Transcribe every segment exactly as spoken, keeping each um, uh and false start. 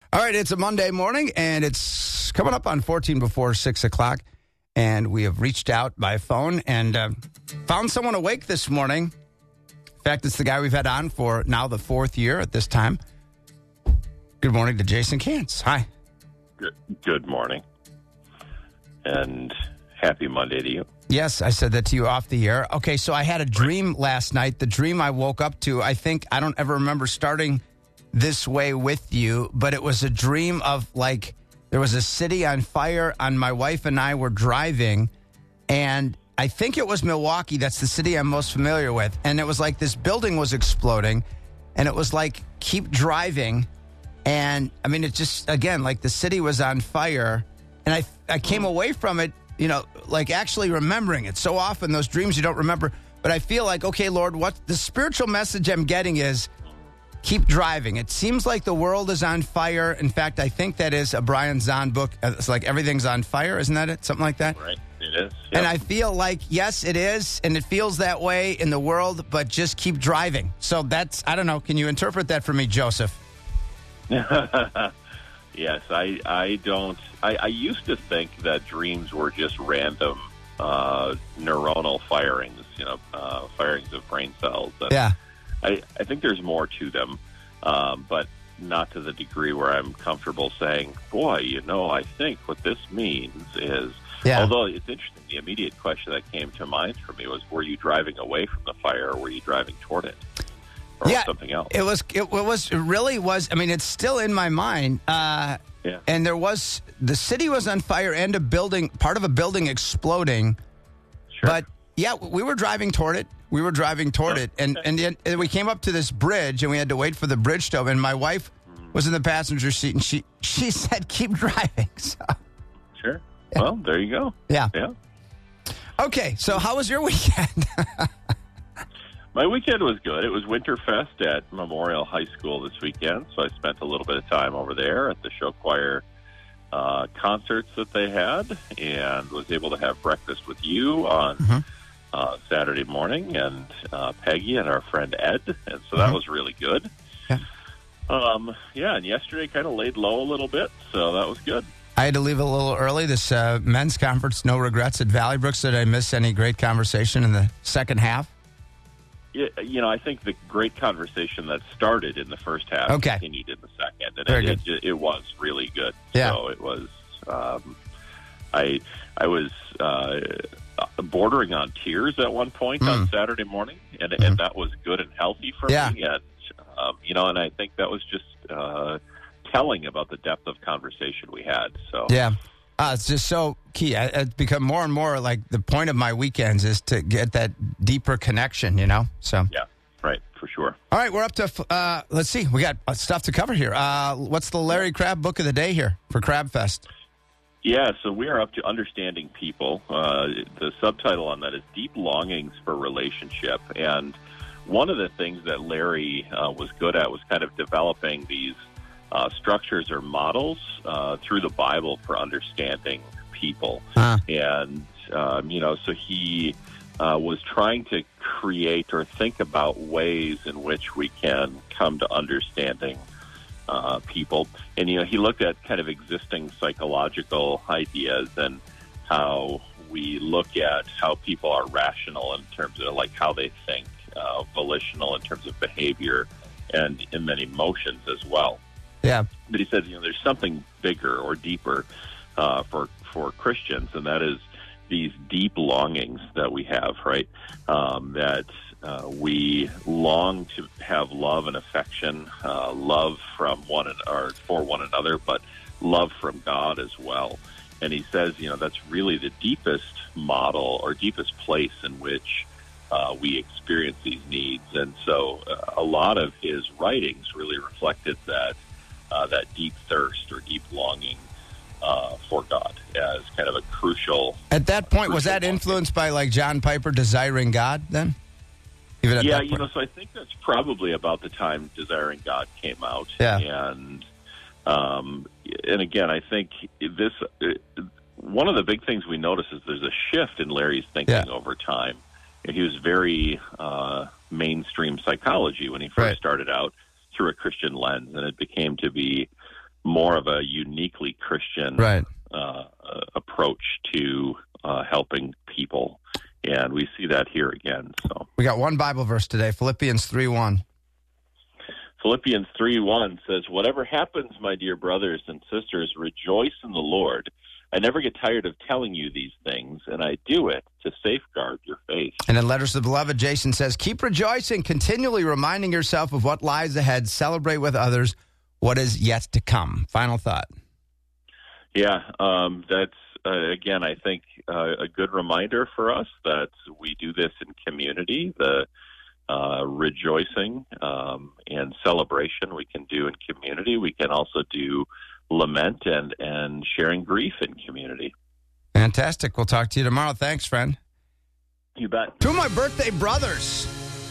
All right, it's a Monday morning, and it's coming up on fourteen before six o'clock, and we have reached out by phone and uh, found someone awake this morning. In fact, it's the guy we've had on for now the fourth year at this time. Good morning to Jason Kantz. Hi. Good, good morning, and happy Monday to you. Yes, I said that to you off the air. Okay, so I had a dream last night. The dream I woke up to, I think, I don't ever remember starting this way with you, but it was a dream of, like, there was a city on fire, and my wife and I were driving, and I think it was Milwaukee. That's the city I'm most familiar with. And it was like this building was exploding, and it was like, keep driving. And, I mean, it just, again, like the city was on fire, and I I came away from it, you know, like actually remembering it. So often those dreams you don't remember, but I feel like, okay, Lord, what the spiritual message I'm getting is keep driving. It seems like the world is on fire. In fact, I think that is a Brian Zahn book. It's like Everything's on Fire. Isn't that it? Something like that? Right. It is. Yep. And I feel like, yes, it is. And it feels that way in the world, but just keep driving. So that's, I don't know. Can you interpret that for me, Joseph? Yes, I, I don't. I, I used to think that dreams were just random uh, neuronal firings, you know, uh, firings of brain cells. And Yeah. I, I think there's more to them, um, but not to the degree where I'm comfortable saying, boy, you know, I think what this means is, Yeah. although it's interesting, the immediate question that came to mind for me was, were you driving away from the fire or were you driving toward it? Or Yeah, something else? It was, it was, it really was, I mean, it's still in my mind. Uh, Yeah. And there was, the city was on fire and a building, part of a building exploding. Sure. But yeah, we were driving toward it. We were driving toward Oh, it. And, okay. and, then- and we came up to this bridge and we had to wait for the bridge to open. And my wife was in the passenger seat and she, she said, keep driving. So, Sure. Well, there you go. yeah. Yeah. Okay. So how was your weekend? My weekend was good. It was Winterfest at Memorial High School this weekend, so I spent a little bit of time over there at the show choir uh, concerts that they had, and was able to have breakfast with you on Mm-hmm. uh, Saturday morning, and uh, Peggy and our friend Ed, and so that Mhm. was really good. Yeah. Um, yeah, and yesterday kind of laid low a little bit, so that was good. I had to leave a little early. This uh, men's conference, no regrets at Valley Brooks. Did I miss any great conversation in the second half? Yeah, you know, I think the great conversation that started in the first half Okay. continued in the second, and Very it, it, it was really good. Yeah. So it was. Um, I I was uh, bordering on tears at one point on Mm. Saturday morning, and Mhm. and that was good and healthy for Yeah. me. And um, you know, and I think that was just uh, telling about the depth of conversation we had. So Yeah. Uh, it's just so key. I, it's become more and more like the point of my weekends is to get that deeper connection, you know? So, yeah, right, for sure. all right, we're up to, uh, let's see, we got stuff to cover here. Uh, what's the Larry Crabb book of the day here for Crab Fest? Yeah, so we are up to Understanding People. Uh, the subtitle on that is Deep Longings for Relationship. And one of the things that Larry uh, was good at was kind of developing these uh, structures or models uh, through the Bible for understanding people. Huh. And, um, you know, so he uh, was trying to create or think about ways in which we can come to understanding Uh, people. And, you know, he looked at kind of existing psychological ideas and how we look at how people are rational in terms of like how they think, uh, volitional in terms of behavior, and, and then emotions as well. Yeah. But he says, you know, there's something bigger or deeper uh, for, for Christians, and that is these deep longings that we have, right? Um, that Uh, we long to have love and affection, uh, love from one an- or for one another, but love from God as well. And he says, you know, that's really the deepest model or deepest place in which uh, we experience these needs. And so uh, a lot of his writings really reflected that uh, that deep thirst or deep longing uh, for God as kind of a crucial. At that point, was crucial that longing. influenced by like John Piper desiring God then? Even at Yeah, that you point? know, so I think that's probably about the time Desiring God came out. Yeah. And, um, and again, I think this, uh, one of the big things we notice is there's a shift in Larry's thinking Yeah. over time. And he was very uh, mainstream psychology when he first Right. started out through a Christian lens, and it became to be more of a uniquely Christian right. uh, uh, approach to uh, helping people. And we see that here again. So we got one Bible verse today, Philippians three one. Philippians three one says, "Whatever happens, my dear brothers and sisters, rejoice in the Lord. I never get tired of telling you these things, and I do it to safeguard your faith." And in Letters to the Beloved, Jason says, "Keep rejoicing, continually reminding yourself of what lies ahead. Celebrate with others what is yet to come." Final thought. Yeah, um, that's, uh, again, I think uh, a good reminder for us that we do this in community. The uh, rejoicing um, and celebration we can do in community. We can also do lament and, and sharing grief in community. Fantastic. We'll talk to you tomorrow. Thanks, friend. You bet. Two of my birthday brothers.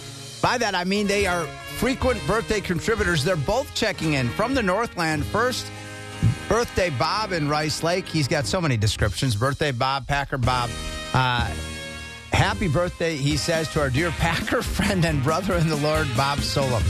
By that, I mean they are frequent birthday contributors. They're both checking in from the Northland. First, birthday Bob in Rice Lake. He's got so many descriptions. Birthday Bob, Packer Bob. Uh, happy birthday, he says, to our dear Packer friend and brother in the Lord, Bob Solom.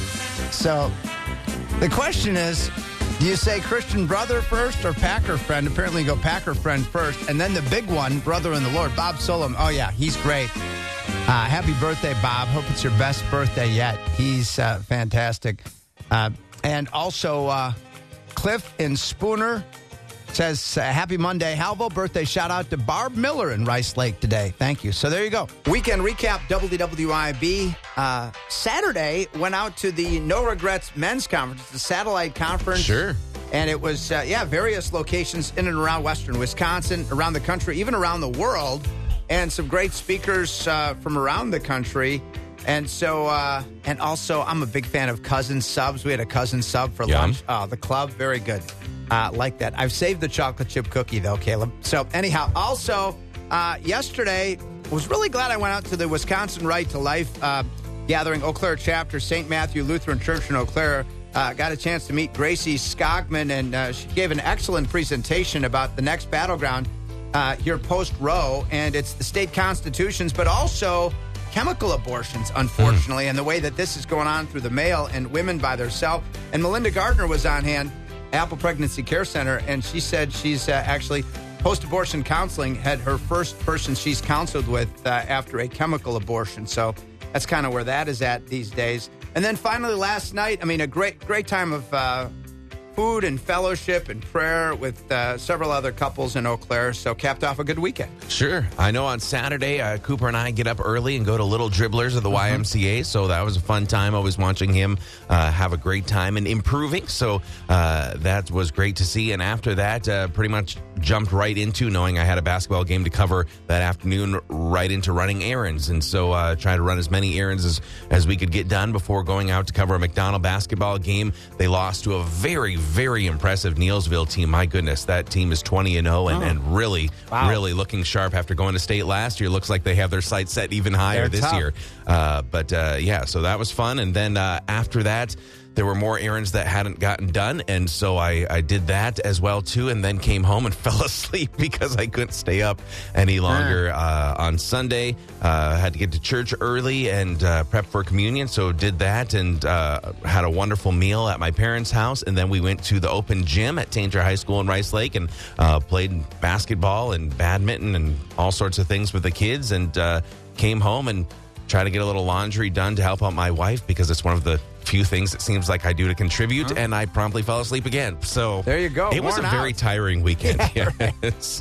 So the question is, do you say Christian brother first or Packer friend? Apparently you go Packer friend first. And then the big one, brother in the Lord, Bob Solom. Oh, yeah, he's great. Uh, happy birthday, Bob. Hope it's your best birthday yet. He's uh, fantastic. Uh, and also, uh, Cliff in Spooner says, uh, happy Monday. Halvo, birthday shout out to Barb Miller in Rice Lake today. Thank you. So there you go. Weekend recap, W W I B. Uh, Saturday went out to the No Regrets Men's Conference, the satellite conference. Sure. And it was, uh, yeah, various locations in and around Western Wisconsin, around the country, even around the world. And some great speakers uh, from around the country. And so, uh, and also, I'm a big fan of cousin subs. We had a cousin sub for Yum. lunch. Oh, the club, very good. Uh, like that. I've saved the chocolate chip cookie, though, Caleb. So, anyhow, also, uh, yesterday, was really glad I went out to the Wisconsin Right to Life uh, gathering, Eau Claire chapter, Saint Matthew Lutheran Church in Eau Claire. Uh, got a chance to meet Gracie Skogman, and uh, she gave an excellent presentation about the next battleground uh, here post-Roe, and it's the state constitutions, but also chemical abortions, unfortunately, mm. and the way that this is going on through the mail and women by themselves. And Melinda Gardner was on hand, Apple Pregnancy Care Center, and she said she's uh, actually post-abortion counseling, had her first person she's counseled with uh, after a chemical abortion. So that's kind of where that is at these days. And then finally last night, I mean, a great, great time of uh, food and fellowship and prayer with uh, several other couples in Eau Claire. So capped off a good weekend. Sure. I know on Saturday, uh, Cooper and I get up early and go to Little Dribblers of the mm-hmm. Y M C A. So that was a fun time. Always watching him uh, have a great time and improving. So uh, that was great to see. And after that, uh, pretty much jumped right into, knowing I had a basketball game to cover that afternoon, right into running errands. And so uh, trying to run as many errands as, as we could get done before going out to cover a McDonald basketball game. They lost to a very, very impressive Neilsville team. My goodness, that team is twenty and oh and, oh. and really, wow. really looking sharp after going to state last year. Looks like they have their sights set even higher They're this tough. year. Uh, but uh, yeah, so that was fun. And then uh, after that, there were more errands that hadn't gotten done, and so I, I did that as well, too, and then came home and fell asleep because I couldn't stay up any longer. Uh, on Sunday, uh, had to get to church early and uh, prep for communion, so did that and uh, had a wonderful meal at my parents' house, and then we went to the open gym at Tainter High School in Rice Lake and uh, played basketball and badminton and all sorts of things with the kids, and uh, came home and tried to get a little laundry done to help out my wife because it's one of the few things it seems like I do to contribute, uh-huh. and I promptly fell asleep again. So there you go. It was a out. very tiring weekend. Yeah, right.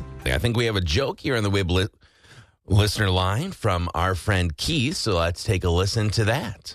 I think we have a joke here on the Wib li- listener line from our friend Keith, so let's take a listen to that.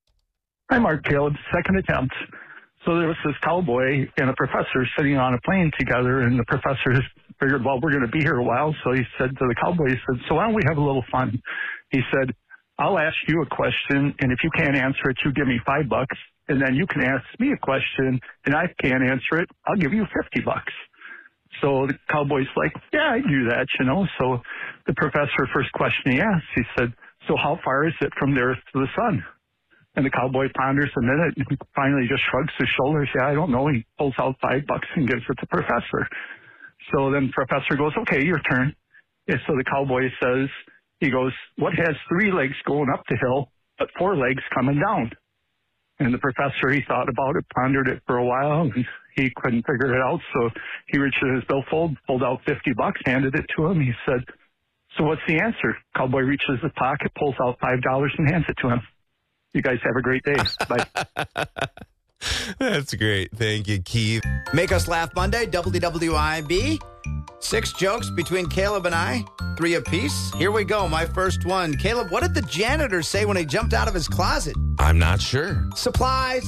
Hi, Mark Caleb. Second attempt. So there was this cowboy and a professor sitting on a plane together, and the professor figured, well, we're going to be here a while, so he said to the cowboy, he said, so why don't we have a little fun? He said, I'll ask you a question, and if you can't answer it, you give me five bucks, and then you can ask me a question, and I can't answer it, I'll give you fifty bucks. So the cowboy's like, yeah, I do that, you know. So the professor, first question he asked, he said, so how far is it from the earth to the sun? And the cowboy ponders a minute and finally just shrugs his shoulders. Yeah, I don't know. He pulls out five bucks and gives it to the professor. So then the professor goes, okay, your turn. And so the cowboy says, he goes, what has three legs going up the hill, but four legs coming down? And the professor, he thought about it, pondered it for a while, and He couldn't figure it out, so he reached in his billfold, pulled out fifty bucks, handed it to him. He said, "So what's the answer?" Cowboy reaches his pocket, pulls out five dollars, and hands it to him. You guys have a great day. Bye. That's great. Thank you, Keith. Make Us Laugh Monday, W W I B. Six jokes between Caleb and I, three apiece. Here we go. My first one. Caleb, what did the janitor say when he jumped out of his closet? I'm not sure. Supplies.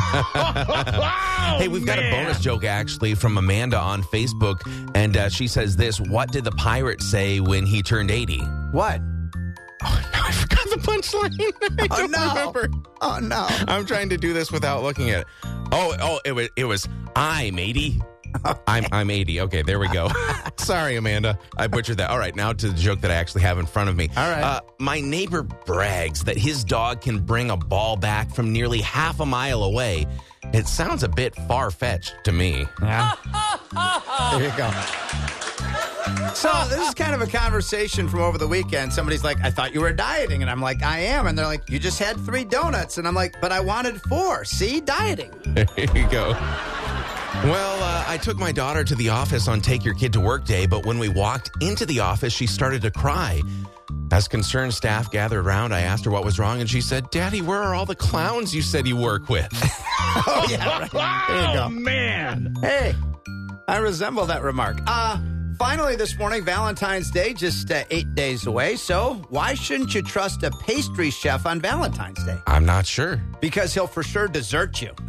Hey, we've got a bonus joke, actually, from Amanda on Facebook, and uh, she says this. What did the pirate say when he turned eighty? What? Oh, no, I forgot the punchline. I Oh, don't no. remember. Oh, no. I'm trying to do this without looking at it. Oh, oh, it was, it was I'm eighty. I'm I'm eighty. Okay, there we go. Sorry, Amanda. I butchered that. All right, now to the joke that I actually have in front of me. All right. Uh, my neighbor brags that his dog can bring a ball back from nearly half a mile away. It sounds a bit far-fetched to me. Yeah. There you go. So this is kind of a conversation from over the weekend. Somebody's like, I thought you were dieting. And I'm like, I am. And they're like, you just had three donuts. And I'm like, but I wanted four. See, dieting. There you go. Well, uh, I took my daughter to the office on Take Your Kid to Work Day, but when we walked into the office, she started to cry. As concerned staff gathered around, I asked her what was wrong, and she said, Daddy, where are all the clowns you said you work with? Oh, yeah. Right. There you go. Oh, man. Hey, I resemble that remark. Uh, finally this morning, Valentine's Day, just uh, eight days away. So why shouldn't you trust a pastry chef on Valentine's Day? I'm not sure. Because he'll for sure desert you.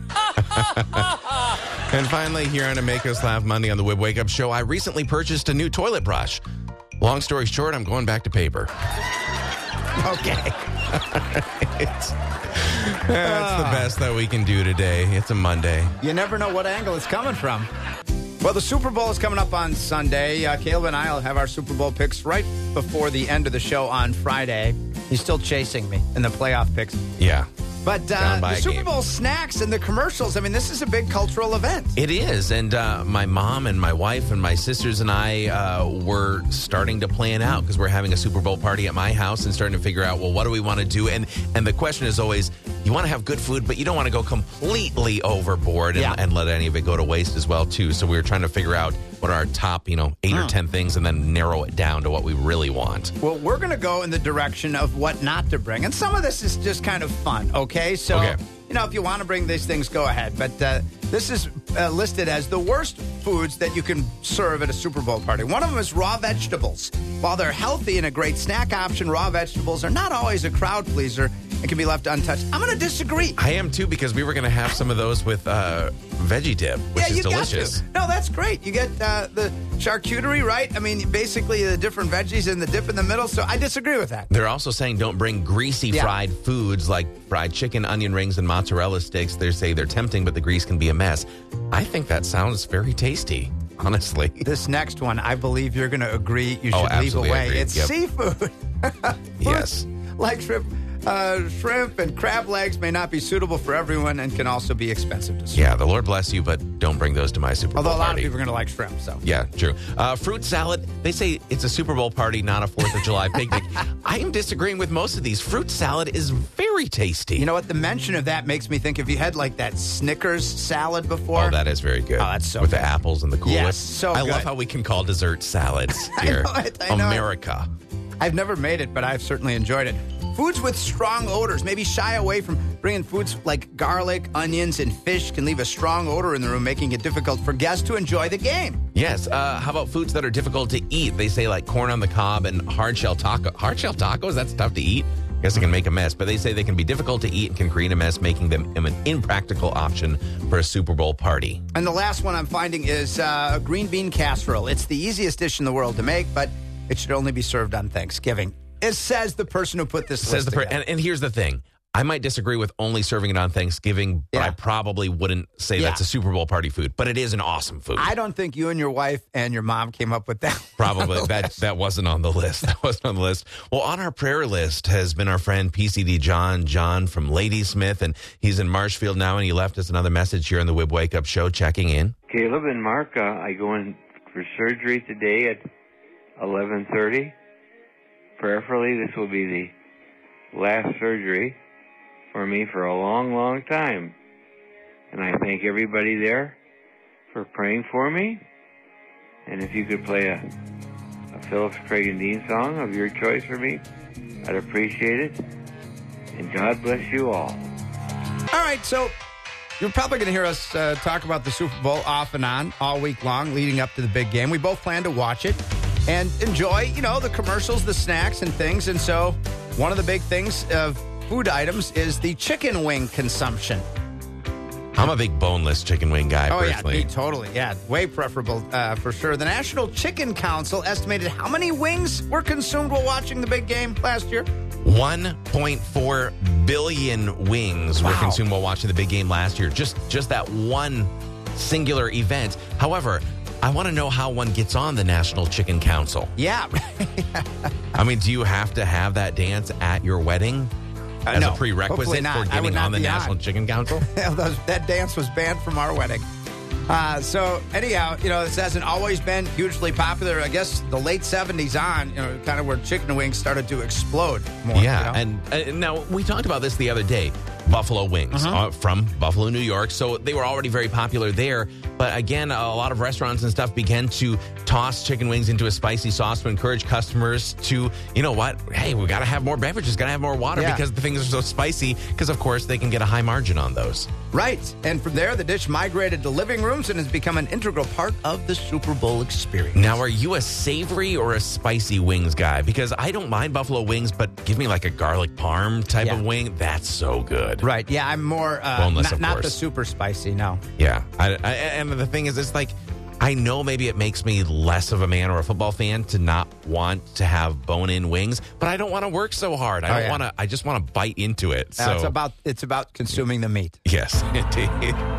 And finally, here on a Make Us Laugh Monday on the Wib Wake Up Show, I recently purchased a new toilet brush. Long story short, I'm going back to paper. Okay. it's, that's the best that we can do today. It's a Monday. You never know what angle it's coming from. Well, the Super Bowl is coming up on Sunday. Uh, Caleb and I will have our Super Bowl picks right before the end of the show on Friday. He's still chasing me in the playoff picks. Yeah. But uh, Down by the a Super game. Bowl snacks and the commercials, I mean, this is a big cultural event. It is, and uh, my mom and my wife and my sisters and I uh, were starting to plan out because we're having a Super Bowl party at my house and starting to figure out, well, what do we want to do? And and the question is always, you want to have good food, but you don't want to go completely overboard and, Yeah. and let any of it go to waste as well, too. So we were trying to figure out what are our top, you know, eight Hmm. or ten things and then narrow it down to what we really want. Well, we're going to go in the direction of what not to bring. And some of this is just kind of fun, okay? So, Okay. you know, if you want to bring these things, go ahead. But uh, this is uh, listed as the worst foods that you can serve at a Super Bowl party. One of them is raw vegetables. While they're healthy and a great snack option, raw vegetables are not always a crowd pleaser and can be left untouched. I'm going to disagree. I am, too, because we were going to have some of those with uh, veggie dip, which yeah, is you delicious. got to. No, that's great. You get uh, the charcuterie, right? I mean, basically the different veggies and the dip in the middle. So I disagree with that. They're also saying don't bring greasy Yeah. fried foods like fried chicken, onion rings, and mozzarella sticks. They say they're tempting, but the grease can be a mess. I think that sounds very tasty, honestly. This next one, I believe you're going to agree you should Oh, leave absolutely away. agree. It's Yep. seafood. Yes. Like shrimp. Uh, shrimp and crab legs may not be suitable for everyone and can also be expensive to serve. Yeah, the Lord bless you, but don't bring those to my Super Bowl Although a lot party. of people are going to like shrimp, so. Yeah, true. Uh, fruit salad, they say it's a Super Bowl party, not a fourth of July picnic. I am disagreeing with most of these. Fruit salad is very tasty. You know what? The mention of that makes me think, if you had like that Snickers salad before. Oh, that is very good. Oh, that's so With good. the apples and the Cool Yes, Whip. so I good. love how we can call dessert salads I here. know it, I know it. America. I've never made it, but I've certainly enjoyed it. Foods with strong odors. Maybe shy away from bringing foods like garlic, onions, and fish can leave a strong odor in the room, making it difficult for guests to enjoy the game. Yes. Uh, how about foods that are difficult to eat? They say like corn on the cob and hard shell taco. Hard shell tacos? That's tough to eat. I guess it can make a mess, but they say they can be difficult to eat and can create a mess, making them an impractical option for a Super Bowl party. And the last one I'm finding is uh, green bean casserole. It's the easiest dish in the world to make, but it should only be served on Thanksgiving. It says the person who put this Says list the per- together. and, and here's the thing. I might disagree with only serving it on Thanksgiving, but Yeah. I probably wouldn't say Yeah. that's a Super Bowl party food, but it is an awesome food. I don't think you and your wife and your mom came up with that. Probably. That that wasn't on the list. That wasn't on the list. Well, on our prayer list has been our friend P C D John, John from Ladysmith, and he's in Marshfield now, and he left us another message here on the Wib Wake Up Show, checking in. Caleb and Mark, uh, I go in for surgery today at eleven thirty. Prayerfully, this will be the last surgery for me for a long, long time. And I thank everybody there for praying for me. And if you could play a, a Phillips, Craig, and Dean song of your choice for me, I'd appreciate it. And God bless you all. All right, so you're probably going to hear us uh, talk about the Super Bowl off and on all week long leading up to the big game. We both plan to watch it and enjoy, you know, the commercials, the snacks and things. And so one of the big things of food items is the chicken wing consumption. I'm a big boneless chicken wing guy, Oh, personally. yeah, me, totally. Yeah, way preferable uh, for sure. The National Chicken Council estimated how many wings were consumed while watching the big game last year? one point four billion wings were Wow. consumed while watching the big game last year. Just just that one singular event. However, I want to know how one gets on the National Chicken Council. Yeah. I mean, do you have to have that dance at your wedding Uh, as no, a prerequisite hopefully not. for I would getting not on the be National on. Chicken Council? That dance was banned from our wedding. Uh, so anyhow, you know, this hasn't always been hugely popular. I guess the late seventies on, you know, kind of where chicken wings started to explode more. Yeah, you know? and uh, now we talked about this the other day. Buffalo wings Uh-huh. uh, from Buffalo, New York. So they were already very popular there. But again, a lot of restaurants and stuff began to toss chicken wings into a spicy sauce to encourage customers to, you know what? Hey, we got to have more beverages, got to have more water Yeah. because the things are so spicy. Because, of course, they can get a high margin on those. Right. And from there, the dish migrated to living rooms and has become an integral part of the Super Bowl experience. Now, are you a savory or a spicy wings guy? Because I don't mind buffalo wings, but give me like a garlic parm type Yeah. of wing. That's so good. Right. Yeah, I'm more uh, Boneless, not, of not the course. super spicy. No. Yeah. I, I, and the thing is, it's like, I know maybe it makes me less of a man or a football fan to not want to have bone-in wings, but I don't want to work so hard. I Oh, don't yeah. want to. I just want to bite into it. Uh, So it's about it's about consuming the meat. yes, indeed.